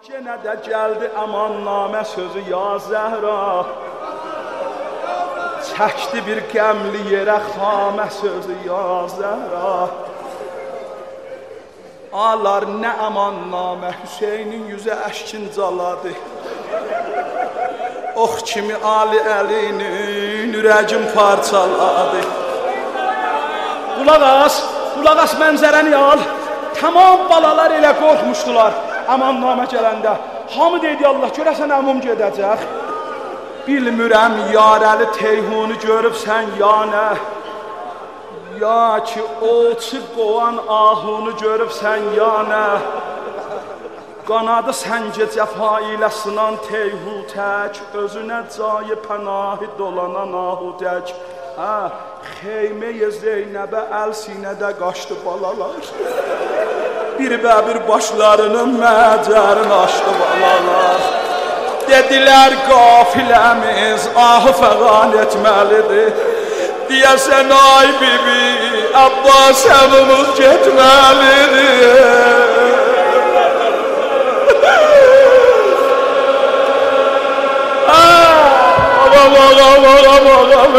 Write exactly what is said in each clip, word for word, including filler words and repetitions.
Yenə də gəldi əmannamə sözü ya Zəhra. Çəkdi bir qəmli yerə xamə sözü ya Zəhra. Alar nə əmannamə Hüseynin yüzə əşkin caladı. Ox kimi Ali Əlinin ürəgim parçaladı. Qulaq as, qulaq as mənzərəni al. Tamam balalar elə qorxmuşdular əmannamə gələndə. Hamı deydi Allah görəsən əmum gedəcək. Bilmirəm yarəli Teyhunu görübsən ya nə. Ya ki oçu qoğan ahunu görübsən ya nə. Qanadı səncə cəfa ilə sınan Teyhu tək. Özünə cayı pənahi dolanan ahu tək. Hə, Xeymə-i Zeynəbə əl sinədə qaçdı balalar. Bir bəbir başlarının məcərini açdı balalar. Dedilər qafiləmiz ahı fəqan etməlidir. Deyəsən ay bibi Abbas əmimiz getməlidir. Ağam ağam ağam ağam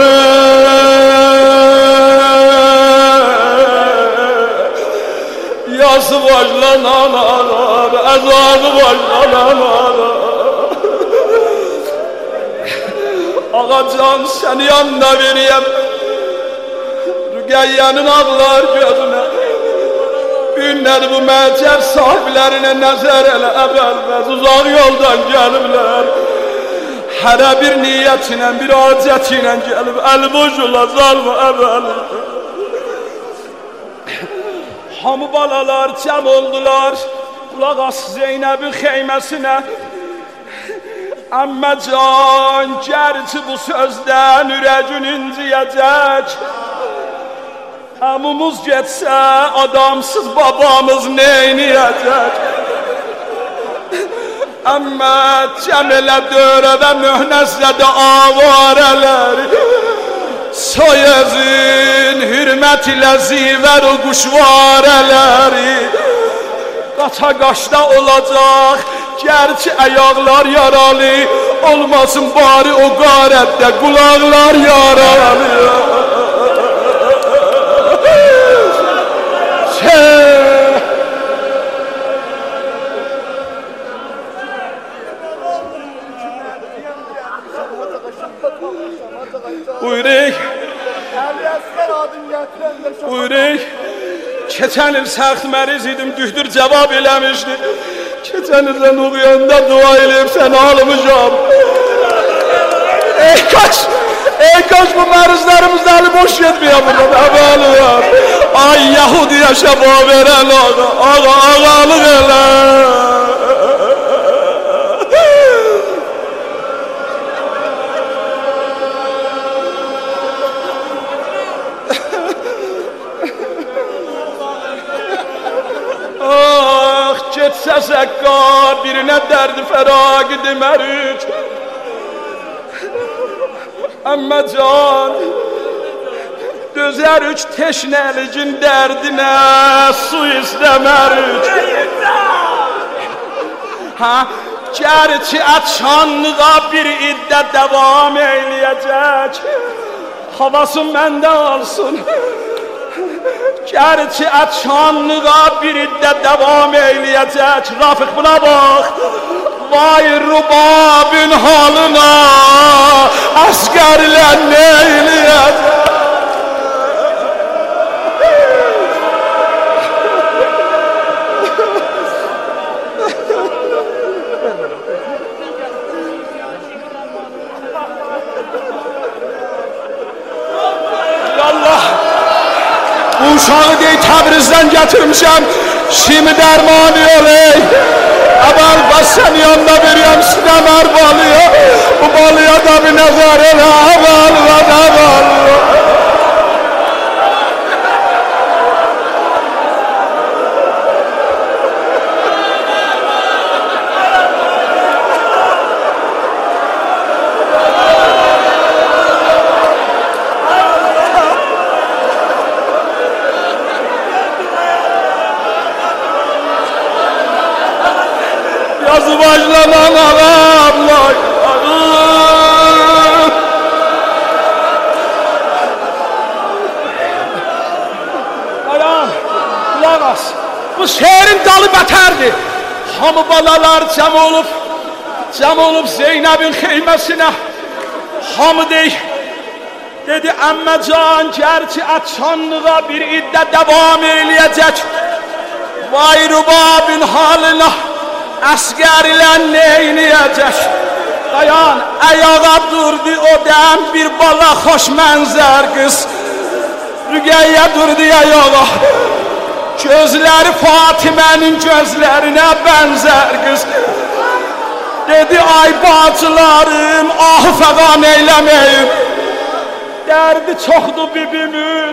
Yası başlanan ağam Ezanı başlanan ağam Ağacan seni yanına vereyim Rüqəyyənin ağlar gözüne Günlər bu məcər sahiblərine nəzər elə əvvəlməz Uzaq yoldan gəliblər Hərə bir niyyətinə, bir acətinə gəlib Əl-boş ola zalmı əvvəl Hamı balalar cəm oldular Qulaq as Zeynəbin xeyməsinə Əmməcan gərçi bu sözdən ürəgün inciyəcək Əmumuz getsə adamsız babamız neyniyəcək Əmmə cəm elə dörə və mühnəzlədə avarələr Soyezin hürmət ilə zivər o quşvarələri Qaça qaşda olacaq Gerçi ayaqlar yaralı Olmasın bari o qarətdə Qulaqlar yaralı Buyurək Buyurək Keçən il səxt məriz idim Dühdür cavab eləmişdi Keçən ildən uğuyanda dua eləyib Səni almışam Ey kaç Ey kaç bu mərizlərimizdə əli boş yetməyəm buradan Əbəli var Ay Yahudiyə şəfa verən ağa Ağa ağalıq elə Getsə zəqqa birinə dərdi fəraq demərük Əmməcan Dözərük teşnəligin dərdinə su istəmərük Ha, gərçi açanlığa bir iddə davam eyləyəcək Havasın məndə alsın Gerçi açanlığa bir iddə davam eyləyəcək Rafiq buna bax Vay rubabın halına Əsqərlə nə eyləyəcək Bu uşağı deyil Təbrizdən gətirmişəm Şimdi dərmanı oley Əbəl bas sən yanına veriyəm sinəmər balıya Bu balıya da bir nəzər elə Əbəl və əbəl Razı başlanan ağamlar. Dayan, kulaq as. Bu şehrin dalı bətərdir. Hamı balalar cəm olub, cəm olub Zeynəbin xeyməsinə. Hamı deyik, dedi əmməcan gərçi açanlığa bir iddə devam eləyəcək. Vay rubabin halına əskər ilə neyniyəcək. Dayan, ayağa durdu o dəm bir bala xoş mənzər qız. Rüqəyyə durdu ayağa. Gözləri Fatimənin gözlərinə bənzər qız. Dedi ay bacılarım, ahı fəqan eyləməyim. Dərdi çoxdur bibimin.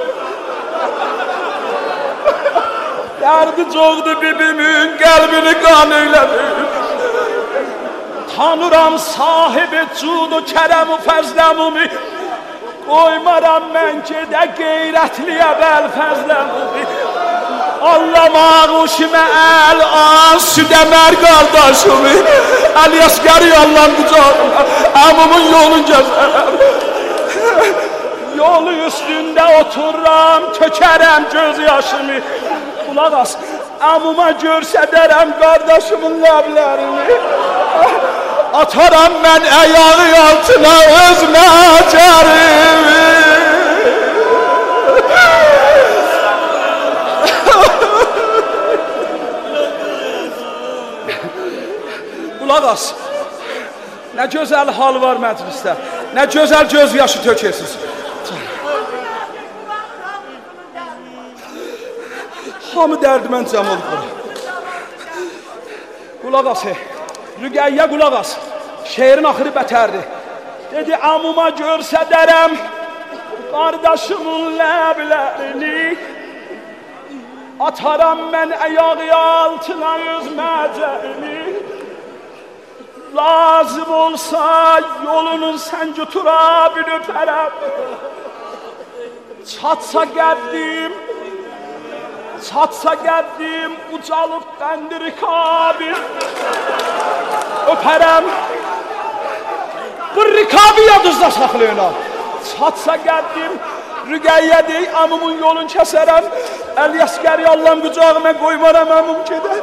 Dərdi çoxdur bibimin, qəlbini qan eyləməyim. Tanıram sahibi cudu kərəm-u fəzləmumi. Qoymaram mən gedə qeyrətliyə bəl fəzləmumi. Allamaq uşimə əl az südəmər qardaşımı. Əl-Yəskəri Allah'ın qucağına əmumun yolun gəzərəm. Yolu üstündə otururam, tökərəm göz yaşımı. Kulaq as, əmuma görsədərəm qardaşımın ləblərini. Ataram mən əyağı altına öz məcərimi. Kulaq as, nə gözəl hal var məclisdə, nə gözəl göz yaşı tökəsiniz. Hamı dərdimən cəm olub bura. Kulaq as, Rüqəyyə kulaq as, şehrin axırı bətərdir. Dedi amuma görsədərəm qardaşımın ləblərini. Ataram mən əyağı altına öz məcəlini. Lazım olsa yolunun sənci turabini öpərəm. Çatsa qəddim, çatsa qəddim, ucalıb qəndiri kabil. Öpərəm. Bu rikabi yadınızda saxlayın ha. Çatsa qəddim, Rüqəyyə deyik, amımın yolun kəsərəm. Əl-Yəskəri Allah'ın qucağıma qoymaram, amım gedər.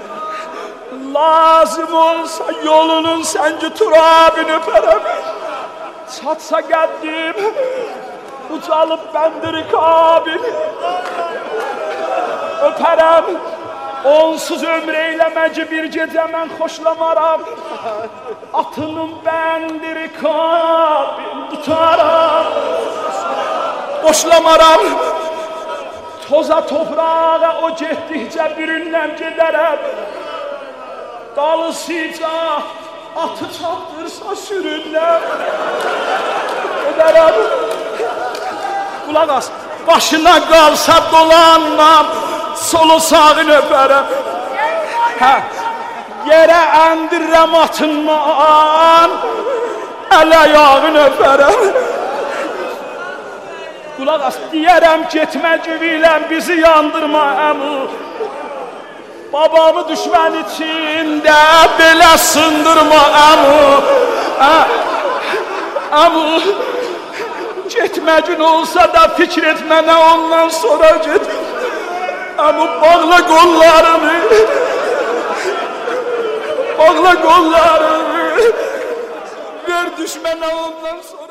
Lazım olsa yolunun sənci turabini öpərəm. Çatsa qəddim, ucalıb bəndiri kabil. Öpərəm. Onsuz ömür eyləməci bir gecə mən xoşlamaram. Atının bəndiri kabil tutaram. Boşlamaram. Toza toprağa o getdikcə bürünləm gedərəm. Dalısıca atı çapdırsa sürünləm gedərəm. Kulaq as, başına qalsa dolanmam, solu sağını öpərəm. Hə, yerə əndirəm atınman, əl ayağını öpərəm. Kulaq as, deyərəm getmə güvüləm, bizi yandırma əmu. Babamı düşmən içində belə sındırma əmu. Əmu, getmə gün olsa da fikir etmənə ondan sonra get. Əmu, bağla qollarını, bağla qollarını, ver düşmənə ondan sonra.